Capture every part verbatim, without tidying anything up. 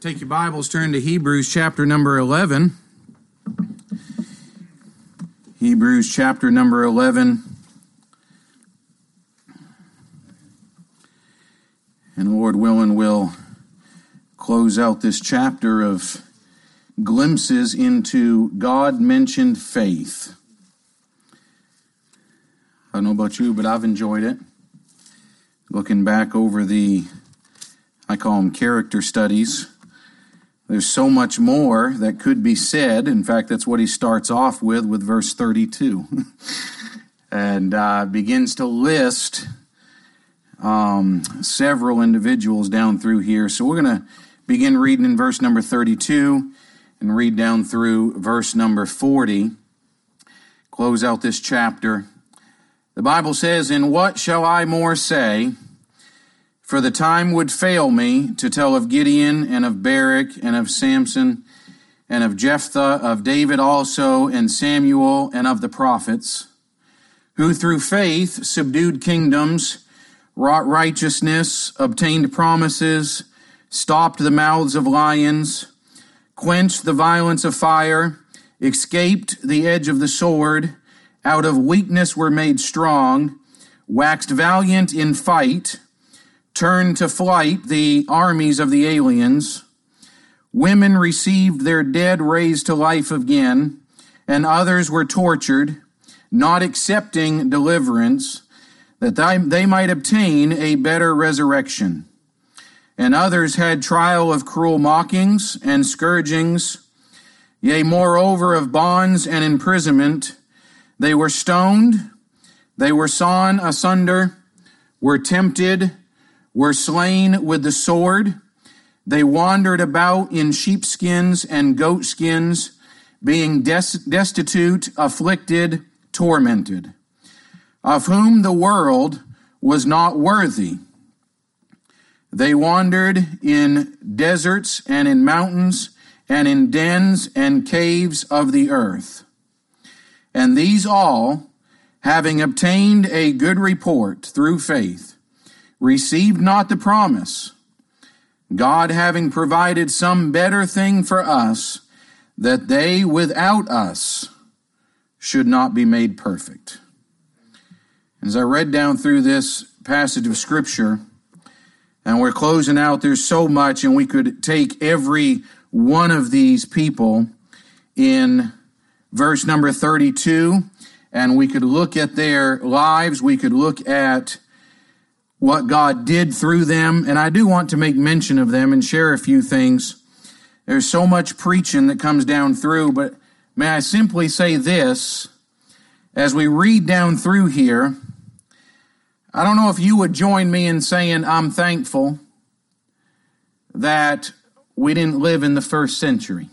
Take your Bibles, turn to Hebrews chapter number eleven. Hebrews chapter number eleven. And Lord willing, we'll close out this chapter of glimpses into God-mentioned faith. I don't know about you, but I've enjoyed it. Looking back over the, I call them character studies. There's so much more that could be said. In fact, that's what he starts off with, with verse thirty-two. and uh, begins to list um, several individuals down through here. So we're going to begin reading in verse number thirty-two and read down through verse number forty. Close out this chapter. The Bible says, "And what shall I more say? For the time would fail me to tell of Gideon and of Barak and of Samson and of Jephthah, of David also and Samuel and of the prophets, who through faith subdued kingdoms, wrought righteousness, obtained promises, stopped the mouths of lions, quenched the violence of fire, escaped the edge of the sword, out of weakness were made strong, waxed valiant in fight, turned to flight the armies of the aliens. Women received their dead raised to life again, and others were tortured, not accepting deliverance, that they might obtain a better resurrection. And others had trial of cruel mockings and scourgings, yea, moreover of bonds and imprisonment. They were stoned, they were sawn asunder, were tempted, were slain with the sword. They wandered about in sheepskins and goatskins, being des- destitute, afflicted, tormented, of whom the world was not worthy. They wandered in deserts and in mountains and in dens and caves of the earth. And these all, having obtained a good report through faith, received not the promise, God having provided some better thing for us, that they without us should not be made perfect." As I read down through this passage of Scripture, and we're closing out, there's so much, and we could take every one of these people in verse number thirty-two, and we could look at their lives, we could look at what God did through them, and I do want to make mention of them and share a few things. There's so much preaching that comes down through, but may I simply say this, as we read down through here, I don't know if you would join me in saying I'm thankful that we didn't live in the first century.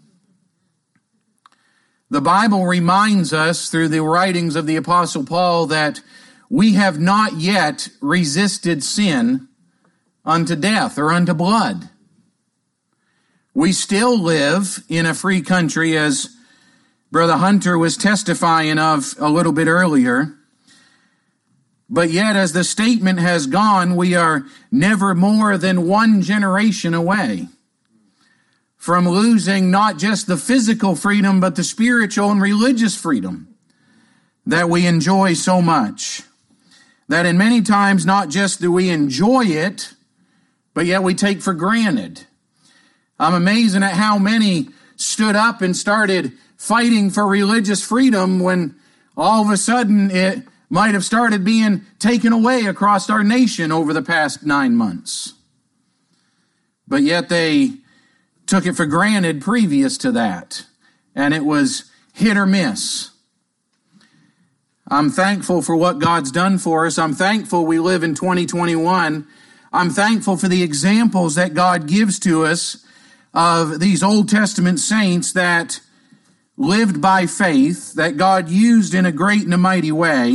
The Bible reminds us through the writings of the Apostle Paul that we have not yet resisted sin unto death or unto blood. We still live in a free country, as Brother Hunter was testifying of a little bit earlier. But yet, as the statement has gone, we are never more than one generation away from losing not just the physical freedom, but the spiritual and religious freedom that we enjoy so much. That in many times, not just do we enjoy it, but yet we take for granted. I'm amazed at how many stood up and started fighting for religious freedom when all of a sudden it might have started being taken away across our nation over the past nine months. But yet they took it for granted previous to that, and it was hit or miss. I'm thankful for what God's done for us. I'm thankful we live in twenty twenty-one. I'm thankful for the examples that God gives to us of these Old Testament saints that lived by faith, that God used in a great and a mighty way.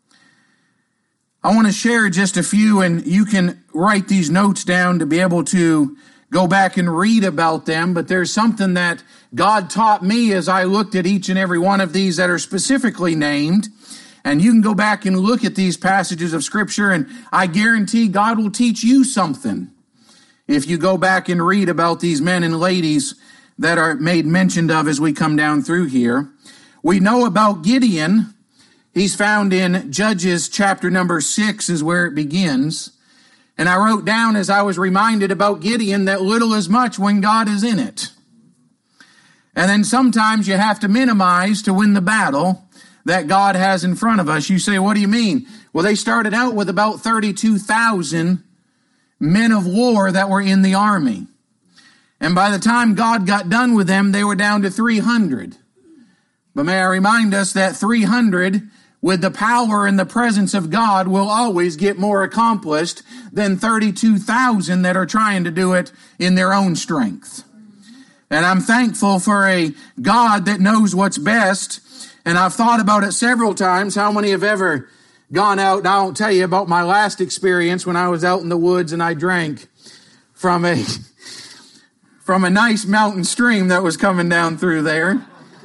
I want to share just a few, and you can write these notes down to be able to go back and read about them, but there's something that God taught me as I looked at each and every one of these that are specifically named. And you can go back and look at these passages of Scripture, and I guarantee God will teach you something If you go back and read about these men and ladies that are made mention of as we come down through here, we know about Gideon. He's found in Judges chapter number six is where it begins. And I wrote down as I was reminded about Gideon that little is much when God is in it. And then sometimes you have to minimize to win the battle that God has in front of us. You say, what do you mean? Well, they started out with about thirty-two thousand men of war that were in the army. And by the time God got done with them, they were down to three hundred. But may I remind us that three hundred, with the power and the presence of God, will always get more accomplished than thirty-two thousand that are trying to do it in their own strength. And I'm thankful for a God that knows what's best. And I've thought about it several times. How many have ever gone out? And I won't tell you about my last experience when I was out in the woods and I drank from a, from a nice mountain stream that was coming down through there.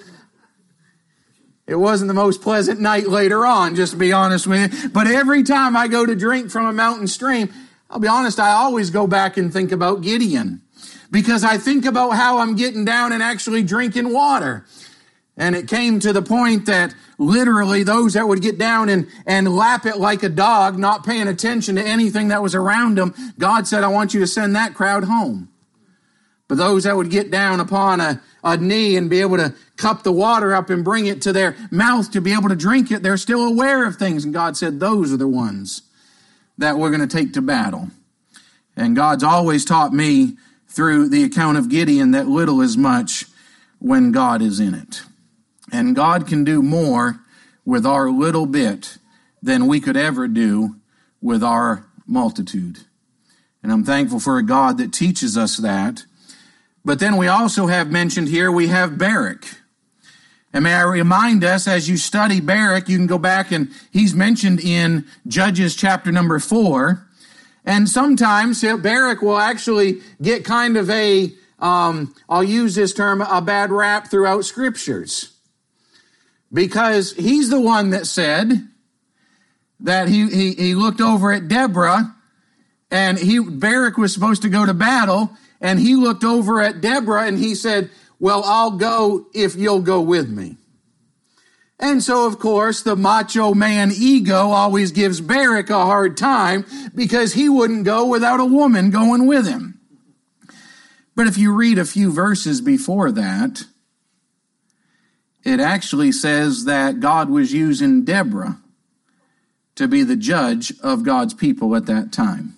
It wasn't the most pleasant night later on, just to be honest with you. But every time I go to drink from a mountain stream, I'll be honest, I always go back and think about Gideon. Because I think about how I'm getting down and actually drinking water. And it came to the point that literally those that would get down and, and lap it like a dog, not paying attention to anything that was around them, God said, I want you to send that crowd home. But those that would get down upon a, a knee and be able to cup the water up and bring it to their mouth to be able to drink it, they're still aware of things. And God said, those are the ones that we're going to take to battle. And God's always taught me through the account of Gideon that little is much when God is in it. And God can do more with our little bit than we could ever do with our multitude. And I'm thankful for a God that teaches us that. But then we also have mentioned here, we have Barak. And may I remind us, as you study Barak, you can go back and he's mentioned in Judges chapter number four. And sometimes Barak will actually get kind of a, um, I'll use this term, a bad rap throughout scriptures. Because he's the one that said that he, he, he looked over at Deborah and he, Barak was supposed to go to battle and he looked over at Deborah and he said, well, I'll go if you'll go with me. And so, of course, the macho man ego always gives Barak a hard time because he wouldn't go without a woman going with him. But if you read a few verses before that, it actually says that God was using Deborah to be the judge of God's people at that time.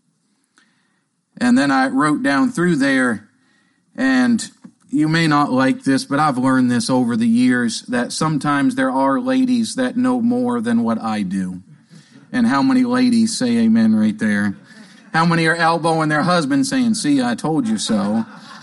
And then I wrote down through there, and you may not like this, but I've learned this over the years, that sometimes there are ladies that know more than what I do. And how many ladies say amen right there? How many are elbowing their husband saying, see, I told you so.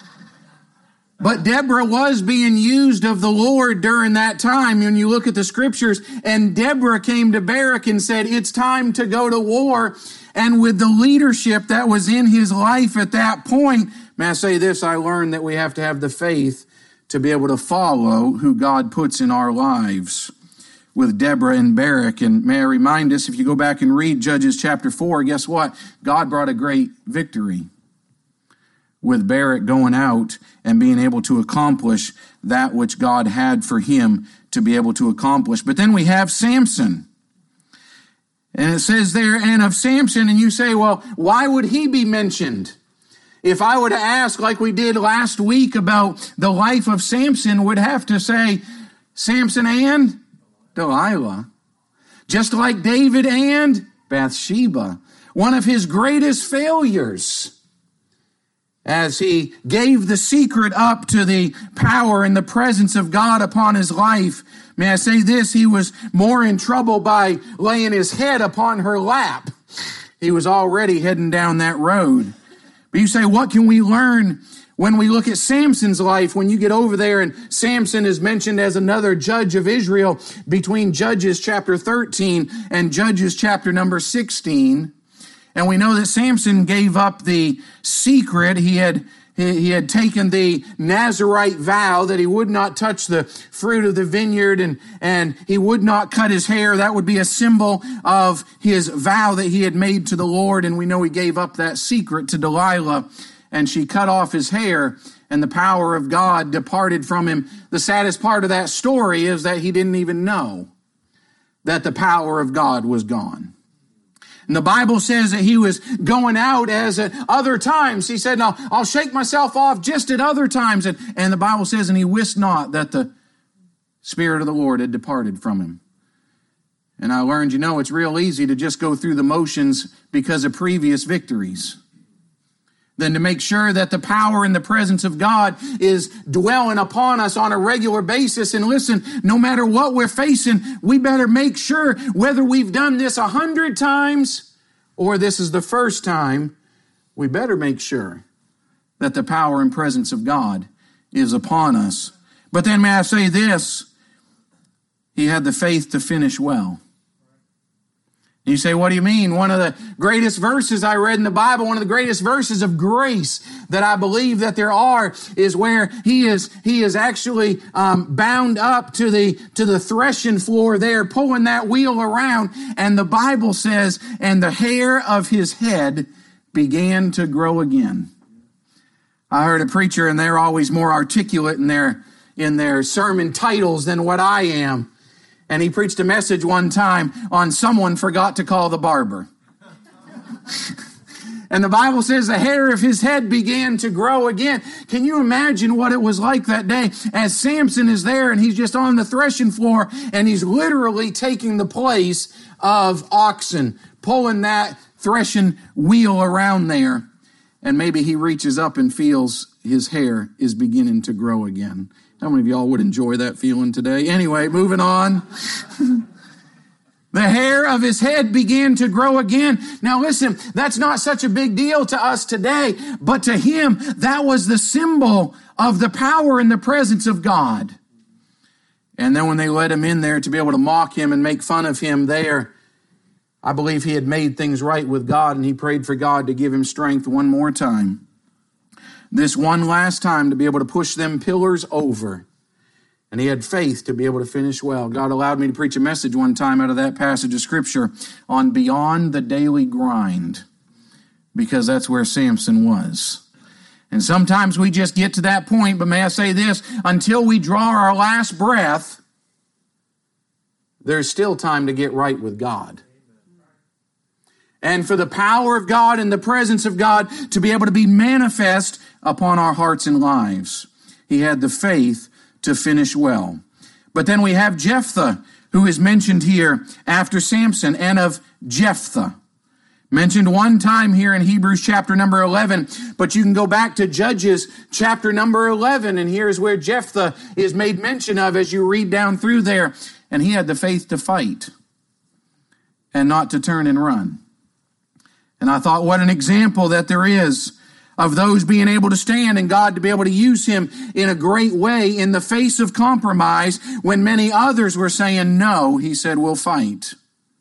But Deborah was being used of the Lord during that time when you look at the scriptures. And Deborah came to Barak and said, it's time to go to war. And with the leadership that was in his life at that point, may I say this, I learned that we have to have the faith to be able to follow who God puts in our lives with Deborah and Barak. And may I remind us, if you go back and read Judges chapter four, guess what? God brought a great victory with Barak going out and being able to accomplish that which God had for him to be able to accomplish. But then we have Samson. And it says there, and of Samson, and you say, well, why would he be mentioned? If I were to ask, like we did last week about the life of Samson, would have to say, Samson and Delilah. Just like David and Bathsheba. One of his greatest failures, as he gave the secret up to the power and the presence of God upon his life. May I say this, he was more in trouble by laying his head upon her lap. He was already heading down that road. But you say, what can we learn when we look at Samson's life? When you get over there and Samson is mentioned as another judge of Israel between Judges chapter thirteen and Judges chapter number sixteen. And we know that Samson gave up the secret. He had, he, he had taken the Nazirite vow that he would not touch the fruit of the vineyard and, and he would not cut his hair. That would be a symbol of his vow that he had made to the Lord. And we know he gave up that secret to Delilah, and she cut off his hair, and the power of God departed from him. The saddest part of that story is that he didn't even know that the power of God was gone. And the Bible says that he was going out as at other times. He said, no, I'll shake myself off just at other times. And, and the Bible says, and he wist not that the Spirit of the Lord had departed from him. And I learned, you know, it's real easy to just go through the motions because of previous victories, than to make sure that the power and the presence of God is dwelling upon us on a regular basis. And listen, no matter what we're facing, we better make sure, whether we've done this a hundred times or this is the first time, we better make sure that the power and presence of God is upon us. But then may I say this, he had the faith to finish well. You say, what do you mean? One of the greatest verses I read in the Bible, one of the greatest verses of grace that I believe that there are, is where he is he is actually um, bound up to the to the threshing floor there, pulling that wheel around. And the Bible says, and the hair of his head began to grow again. I heard a preacher, and they're always more articulate in their in their sermon titles than what I am. And he preached a message one time on someone forgot to call the barber. And the Bible says the hair of his head began to grow again. Can you imagine what it was like that day as Samson is there and he's just on the threshing floor and he's literally taking the place of oxen, pulling that threshing wheel around there. And maybe he reaches up and feels his hair is beginning to grow again. How many of y'all would enjoy that feeling today? Anyway, moving on. The hair of his head began to grow again. Now listen, that's not such a big deal to us today, but to him, that was the symbol of the power and the presence of God. And then when they let him in there to be able to mock him and make fun of him there, I believe he had made things right with God, and he prayed for God to give him strength one more time. This one last time to be able to push them pillars over. And he had faith to be able to finish well. God allowed me to preach a message one time out of that passage of Scripture on beyond the daily grind, because that's where Samson was. And sometimes we just get to that point, but may I say this, until we draw our last breath, there's still time to get right with God. And for the power of God and the presence of God to be able to be manifest upon our hearts and lives. He had the faith to finish well. But then we have Jephthah, who is mentioned here after Samson, and of Jephthah. Mentioned one time here in Hebrews chapter number eleven, but you can go back to Judges chapter number eleven, and here's where Jephthah is made mention of as you read down through there. And he had the faith to fight and not to turn and run. And I thought, what an example that there is of those being able to stand and God to be able to use him in a great way in the face of compromise when many others were saying no. He said, we'll fight.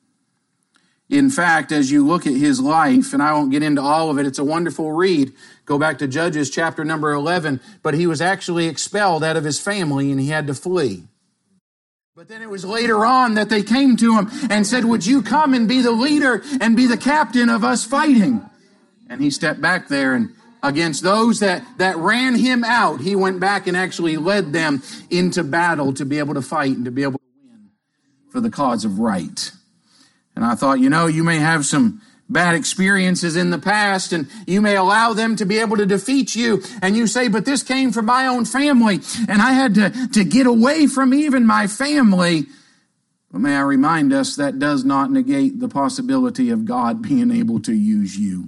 In fact, as you look at his life, and I won't get into all of it, it's a wonderful read. Go back to Judges chapter number eleven, but he was actually expelled out of his family and he had to flee. But then it was later on that they came to him and said, would you come and be the leader and be the captain of us fighting? And he stepped back there, and against those that, that ran him out, he went back and actually led them into battle to be able to fight and to be able to win for the cause of right. And I thought, you know, you may have some bad experiences in the past, and you may allow them to be able to defeat you. And you say, but this came from my own family, and I had to, to get away from even my family. But may I remind us, that does not negate the possibility of God being able to use you.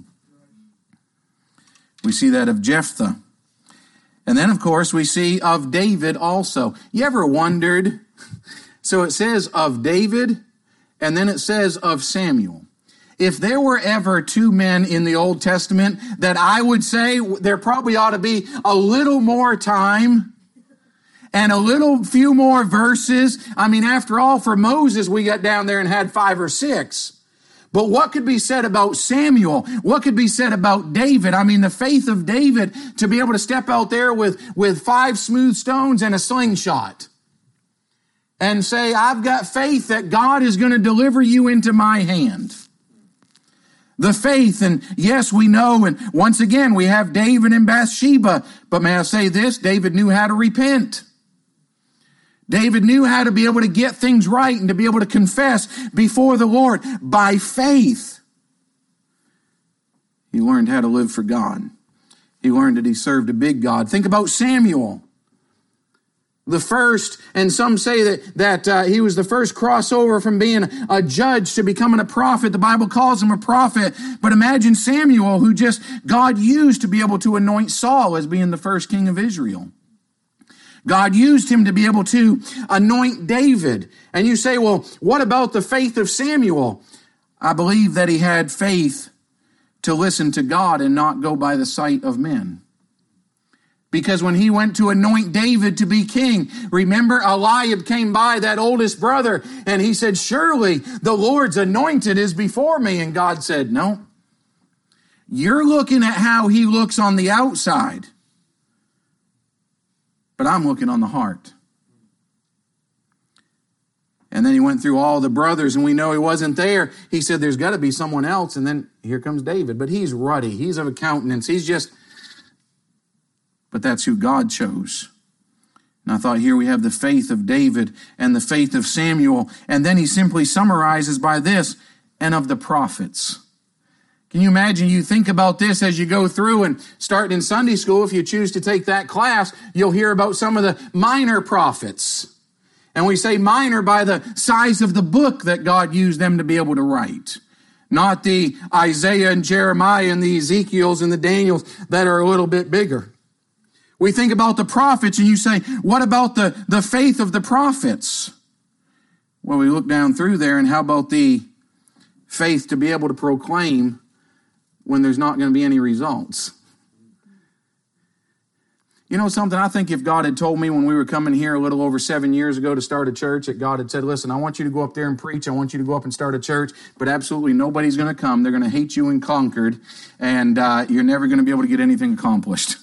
We see that of Jephthah. And then, of course, we see of David also. You ever wondered? So it says of David, and then it says of Samuel. If there were ever two men in the Old Testament that I would say there probably ought to be a little more time and a little few more verses. I mean, after all, for Moses, we got down there and had five or six. But what could be said about Samuel? What could be said about David? I mean, the faith of David to be able to step out there with, with five smooth stones and a slingshot and say, I've got faith that God is going to deliver you into my hand. The faith, and yes, we know, and once again, we have David and Bathsheba, but may I say this, David knew how to repent. David knew how to be able to get things right and to be able to confess before the Lord by faith. He learned how to live for God. He learned that he served a big God. Think about Samuel. The first, and some say that, that uh, he was the first crossover from being a judge to becoming a prophet. The Bible calls him a prophet. But imagine Samuel, who just God used to be able to anoint Saul as being the first king of Israel. God used him to be able to anoint David. And you say, well, what about the faith of Samuel? I believe that he had faith to listen to God and not go by the sight of men. Because when he went to anoint David to be king, remember Eliab came by, that oldest brother, and he said, surely the Lord's anointed is before me. And God said, no. You're looking at how he looks on the outside, but I'm looking on the heart. And then he went through all the brothers, and we know he wasn't there. He said, there's got to be someone else. And then here comes David, but he's ruddy. He's of a countenance. He's just... But that's who God chose. And I thought here we have the faith of David and the faith of Samuel. And then he simply summarizes by this, and of the prophets. Can you imagine? You think about this as you go through, and starting in Sunday school, if you choose to take that class, you'll hear about some of the minor prophets. And we say minor by the size of the book that God used them to be able to write. Not the Isaiah and Jeremiah and the Ezekiels and the Daniels that are a little bit bigger. We think about the prophets, and you say, what about the, the faith of the prophets? Well, we look down through there, and how about the faith to be able to proclaim when there's not going to be any results? You know something? I think if God had told me when we were coming here a little over seven years ago to start a church, that God had said, listen, I want you to go up there and preach. I want you to go up and start a church, but absolutely nobody's going to come. They're going to hate you in Concord, and uh, you're never going to be able to get anything accomplished.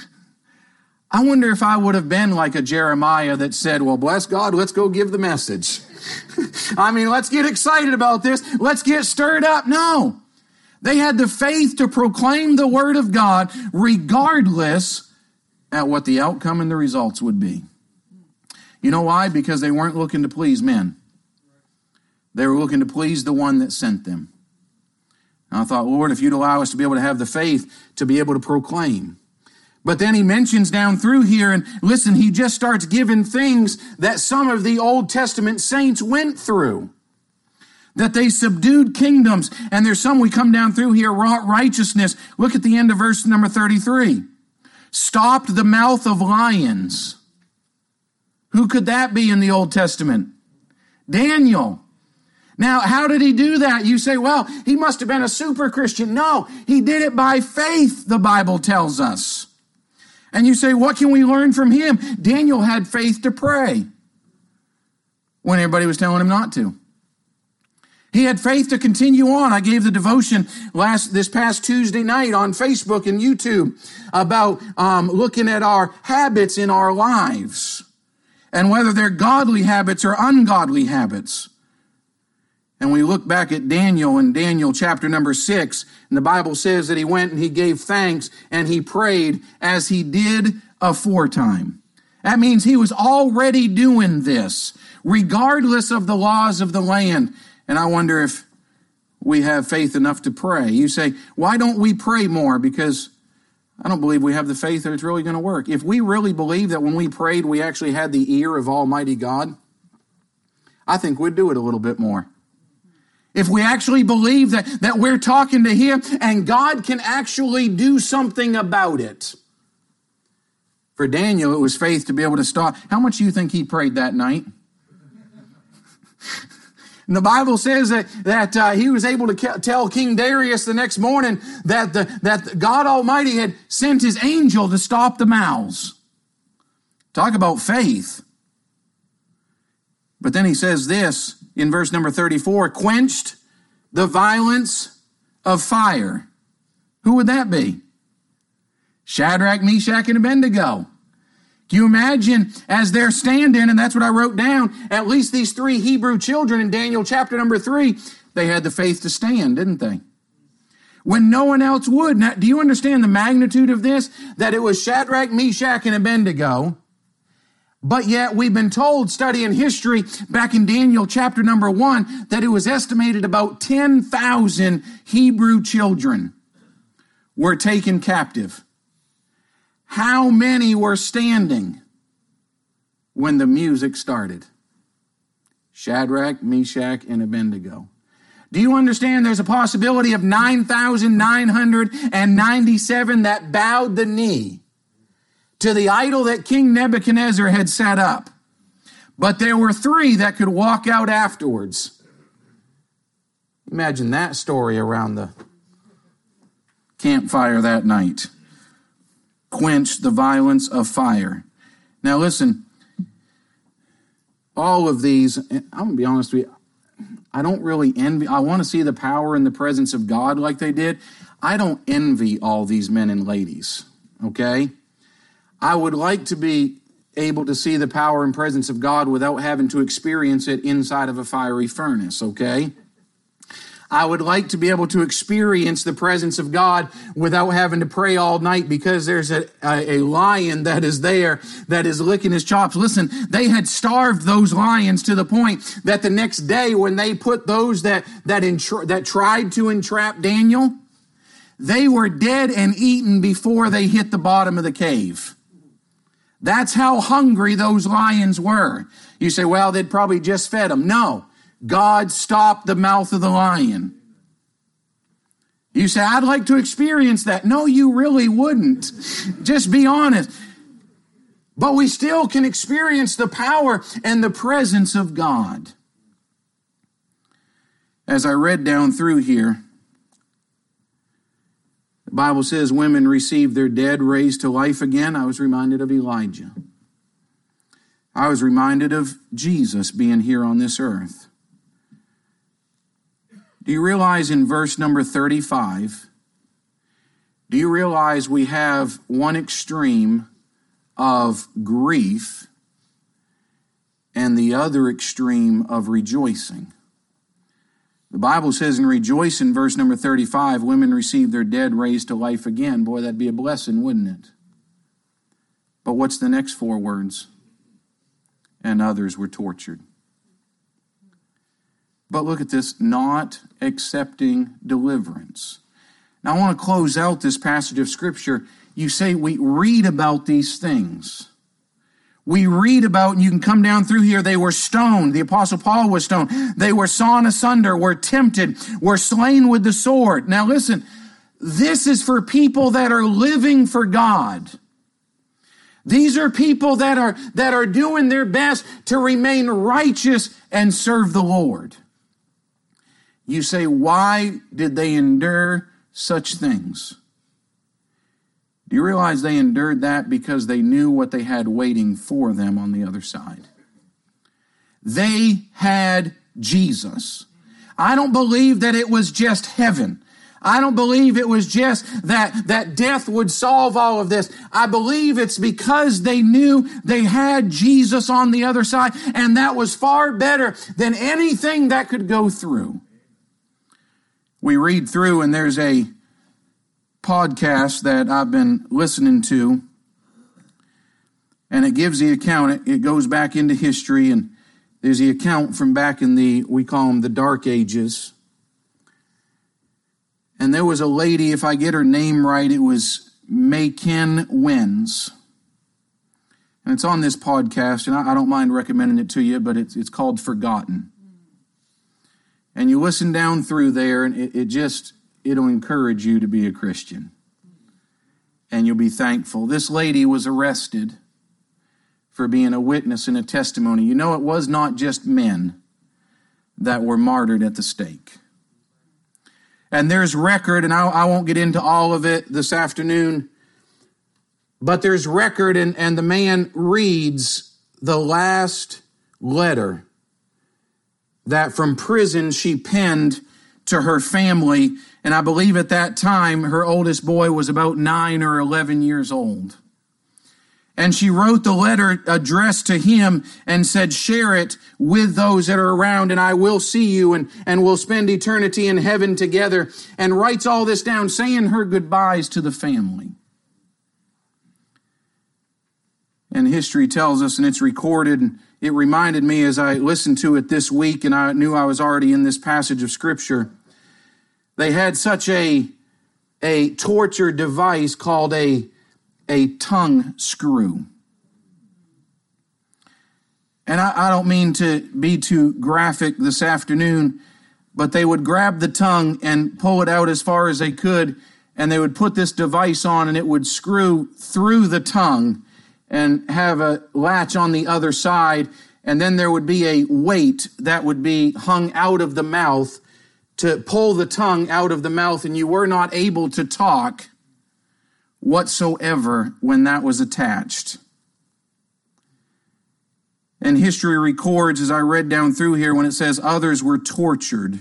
I wonder if I would have been like a Jeremiah that said, well, bless God, let's go give the message. I mean, let's get excited about this. Let's get stirred up. No. They had the faith to proclaim the word of God regardless at what the outcome and the results would be. You know why? Because they weren't looking to please men. They were looking to please the one that sent them. And I thought, Lord, if you'd allow us to be able to have the faith to be able to proclaim. But then he mentions down through here, and listen, he just starts giving things that some of the Old Testament saints went through. That they subdued kingdoms. And there's some we come down through here, wrought righteousness. Look at the end of verse number thirty-three. Stopped the mouth of lions. Who could that be in the Old Testament? Daniel. Now, how did he do that? You say, well, he must have been a super Christian. No, he did it by faith, the Bible tells us. And you say, what can we learn from him? Daniel had faith to pray when everybody was telling him not to. He had faith to continue on. I gave the devotion last this past Tuesday night on Facebook and YouTube about um, looking at our habits in our lives and whether they're godly habits or ungodly habits. And we look back at Daniel in Daniel chapter number six, and the Bible says that he went and he gave thanks and he prayed as he did aforetime. That means he was already doing this, regardless of the laws of the land. And I wonder if we have faith enough to pray. You say, why don't we pray more? Because I don't believe we have the faith that it's really going to work. If we really believe that when we prayed, we actually had the ear of Almighty God, I think we'd do it a little bit more. If we actually believe that, that we're talking to him and God can actually do something about it. For Daniel, it was faith to be able to stop. How much do you think he prayed that night? And the Bible says that, that uh, he was able to tell King Darius the next morning that, the, that God Almighty had sent his angel to stop the mouths. Talk about faith. But then he says this in verse number thirty-four, quenched the violence of fire. Who would that be? Shadrach, Meshach, and Abednego. Can you imagine as they're standing, and that's what I wrote down, at least these three Hebrew children in Daniel chapter number three, they had the faith to stand, didn't they? When no one else would. Now, do you understand the magnitude of this? That it was Shadrach, Meshach, and Abednego, but yet we've been told, studying history back in Daniel chapter number one, that it was estimated about ten thousand Hebrew children were taken captive. How many were standing when the music started? Shadrach, Meshach, and Abednego. Do you understand there's a possibility of nine thousand nine hundred ninety-seven that bowed the knee to the idol that King Nebuchadnezzar had set up? But there were three that could walk out afterwards. Imagine that story around the campfire that night. Quenched the violence of fire. Now listen, all of these, I'm going to be honest with you, I don't really envy, I want to see the power and the presence of God like they did. I don't envy all these men and ladies, okay? I would like to be able to see the power and presence of God without having to experience it inside of a fiery furnace, okay? I would like to be able to experience the presence of God without having to pray all night because there's a, a, a lion that is there that is licking his chops. Listen, they had starved those lions to the point that the next day when they put those that, that, entra- that tried to entrap Daniel, they were dead and eaten before they hit the bottom of the cave. That's how hungry those lions were. You say, well, they'd probably just fed them. No. God stopped the mouth of the lion. You say, I'd like to experience that. No, you really wouldn't. Just be honest. But we still can experience the power and the presence of God. As I read down through here, the Bible says women received their dead raised to life again. I was reminded of Elijah. I was reminded of Jesus being here on this earth. Do you realize in verse number thirty-five, do you realize we have one extreme of grief and the other extreme of rejoicing? The Bible says in rejoice in verse number thirty-five, women receive their dead raised to life again. Boy, that'd be a blessing, wouldn't it? But what's the next four words? And others were tortured. But look at this, not accepting deliverance. Now I want to close out this passage of Scripture. You say we read about these things. We read about, and you can come down through here, they were stoned. The Apostle Paul was stoned. They were sawn asunder, were tempted, were slain with the sword. Now listen, this is for people that are living for God. These are people that are, that are doing their best to remain righteous and serve the Lord. You say, why did they endure such things? Do you realize they endured that because they knew what they had waiting for them on the other side? They had Jesus. I don't believe that it was just heaven. I don't believe it was just that, that death would solve all of this. I believe it's because they knew they had Jesus on the other side, and that was far better than anything that could go through. We read through, and there's a podcast that I've been listening to, and it gives the account. It, it goes back into history, and there's the account from back in the, we call them the Dark Ages. And there was a lady, if I get her name right, it was Maykin Wins. And it's on this podcast, and I, I don't mind recommending it to you, but it's, it's called Forgotten. And you listen down through there, and it, it just, it'll encourage you to be a Christian. And you'll be thankful. This lady was arrested for being a witness and a testimony. You know, it was not just men that were martyred at the stake. And there's record, and I, I won't get into all of it this afternoon, but there's record, and, and the man reads the last letter that from prison she penned to her family. And I believe at that time, her oldest boy was about nine or eleven years old. And she wrote the letter addressed to him and said, share it with those that are around, and I will see you, and, and we'll spend eternity in heaven together. And writes all this down, saying her goodbyes to the family. And history tells us, and it's recorded, it reminded me as I listened to it this week, and I knew I was already in this passage of Scripture. They had such a, a torture device called a a tongue screw. And I, I don't mean to be too graphic this afternoon, but they would grab the tongue and pull it out as far as they could, and they would put this device on, and it would screw through the tongue and have a latch on the other side, and then there would be a weight that would be hung out of the mouth to pull the tongue out of the mouth, and you were not able to talk whatsoever when that was attached. And history records, as I read down through here, when it says others were tortured,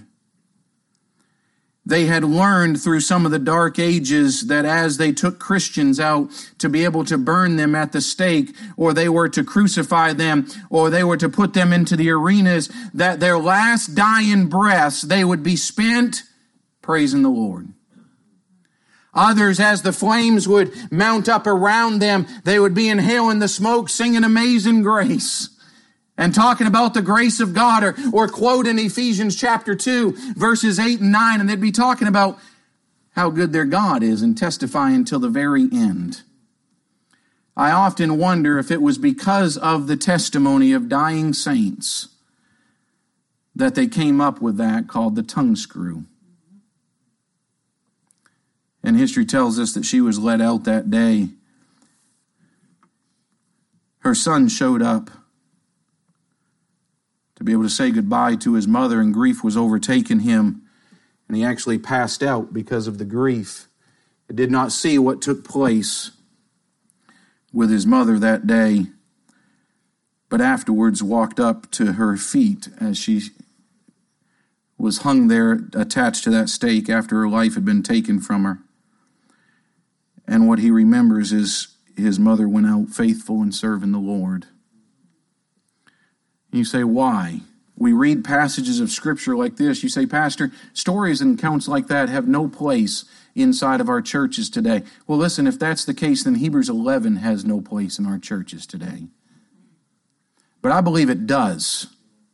they had learned through some of the dark ages that as they took Christians out to be able to burn them at the stake, or they were to crucify them, or they were to put them into the arenas, that their last dying breaths, they would be spent praising the Lord. Others, as the flames would mount up around them, they would be inhaling the smoke, singing Amazing Grace, and talking about the grace of God, or, or quoting Ephesians chapter two, verses eight and nine, and they'd be talking about how good their God is and testifying till the very end. I often wonder if it was because of the testimony of dying saints that they came up with that called the tongue screw. And history tells us that she was let out that day. Her son showed up to be able to say goodbye to his mother, and grief was overtaking him. And he actually passed out because of the grief. He did not see what took place with his mother that day, but afterwards walked up to her feet as she was hung there attached to that stake after her life had been taken from her. And what he remembers is his mother went out faithful and serving the Lord. And you say, why? We read passages of Scripture like this. You say, Pastor, stories and accounts like that have no place inside of our churches today. Well, listen, if that's the case, then Hebrews eleven has no place in our churches today. But I believe it does.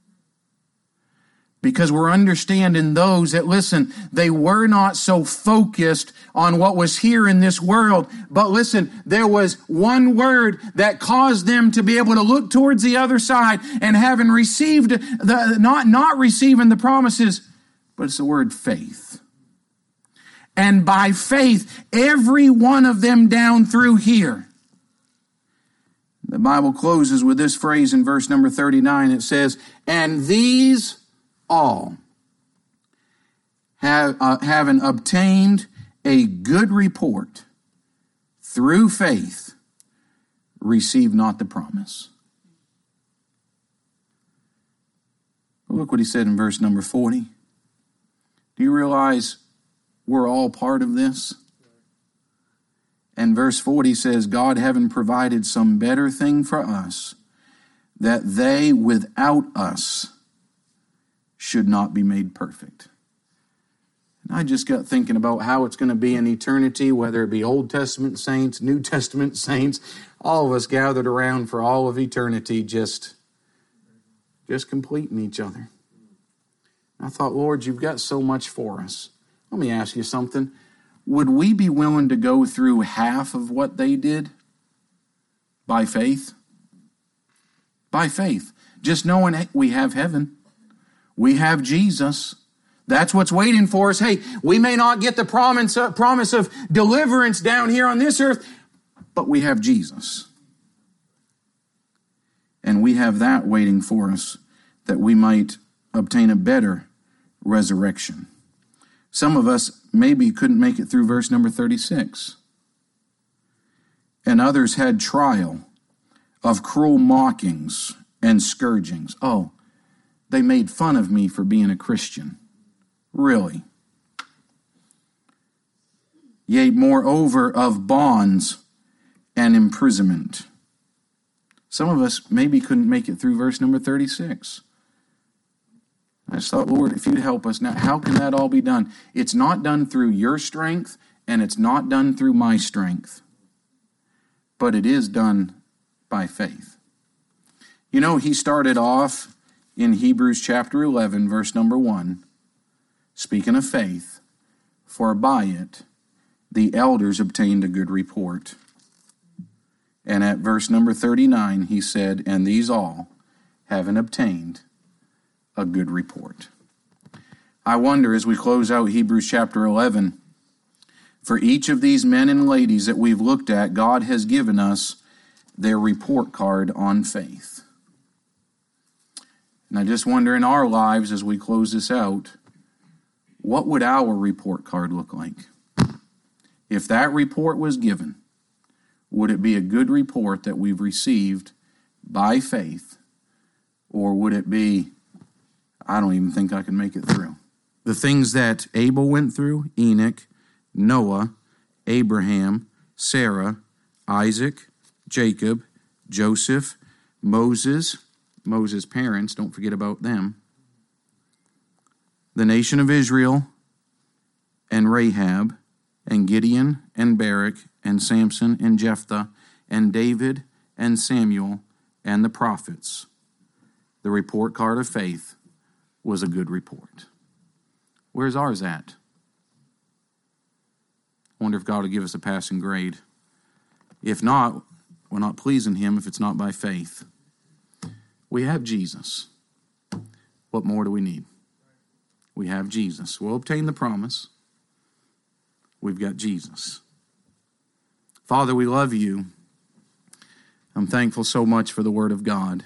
Because we're understanding those that, listen, they were not so focused on what was here in this world. But listen, there was one word that caused them to be able to look towards the other side, and having received, the not, not receiving the promises, but it's the word faith. And by faith, every one of them down through here. The Bible closes with this phrase in verse number thirty-nine. It says, and these all, have, uh, having obtained a good report through faith, receive not the promise. Look what he said in verse number forty. Do you realize we're all part of this? And verse forty says, God having provided some better thing for us, that they without us should not be made perfect. And I just got thinking about how it's going to be in eternity, whether it be Old Testament saints, New Testament saints, all of us gathered around for all of eternity, just, just completing each other. I thought, Lord, you've got so much for us. Let me ask you something. Would we be willing to go through half of what they did by faith? By faith. Just knowing we have heaven. We have Jesus. That's what's waiting for us. Hey, we may not get the promise, uh, promise of deliverance down here on this earth, but we have Jesus. And we have that waiting for us, that we might obtain a better resurrection. Some of us maybe couldn't make it through verse number thirty-six. And others had trial of cruel mockings and scourgings. Oh, they made fun of me for being a Christian. Really? Yea, moreover, of bonds and imprisonment. Some of us maybe couldn't make it through verse number thirty-six. I just thought, Lord, if you'd help us now, how can that all be done? It's not done through your strength, and it's not done through my strength, but it is done by faith. You know, he started off in Hebrews chapter eleven, verse number one, speaking of faith, for by it the elders obtained a good report. And at verse number thirty-nine, he said, and these all, having obtained a good report. I wonder, as we close out Hebrews chapter eleven, for each of these men and ladies that we've looked at, God has given us their report card on faith. And I just wonder in our lives as we close this out, what would our report card look like? If that report was given, would it be a good report that we've received by faith? Or would it be, I don't even think I can make it through? The things that Abel went through, Enoch, Noah, Abraham, Sarah, Isaac, Jacob, Joseph, Moses, Moses' parents, don't forget about them, the nation of Israel, and Rahab, and Gideon, and Barak, and Samson, and Jephthah, and David, and Samuel, and the prophets. The report card of faith was a good report. Where's ours at? I wonder if God will give us a passing grade. If not, we're not pleasing him if it's not by faith. We have Jesus. What more do we need? We have Jesus. We'll obtain the promise. We've got Jesus. Father, we love you. I'm thankful so much for the Word of God.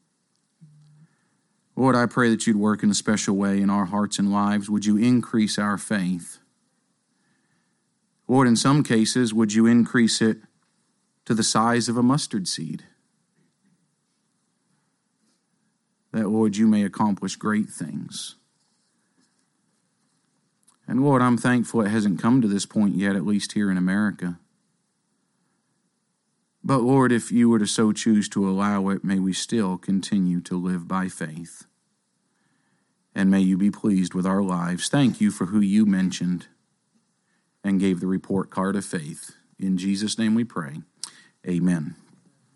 Lord, I pray that you'd work in a special way in our hearts and lives. Would you increase our faith? Lord, in some cases, would you increase it to the size of a mustard seed? That, Lord, you may accomplish great things. And Lord, I'm thankful it hasn't come to this point yet, at least here in America. But Lord, if you were to so choose to allow it, may we still continue to live by faith. And may you be pleased with our lives. Thank you for who you mentioned and gave the report card of faith. In Jesus' name we pray. Amen.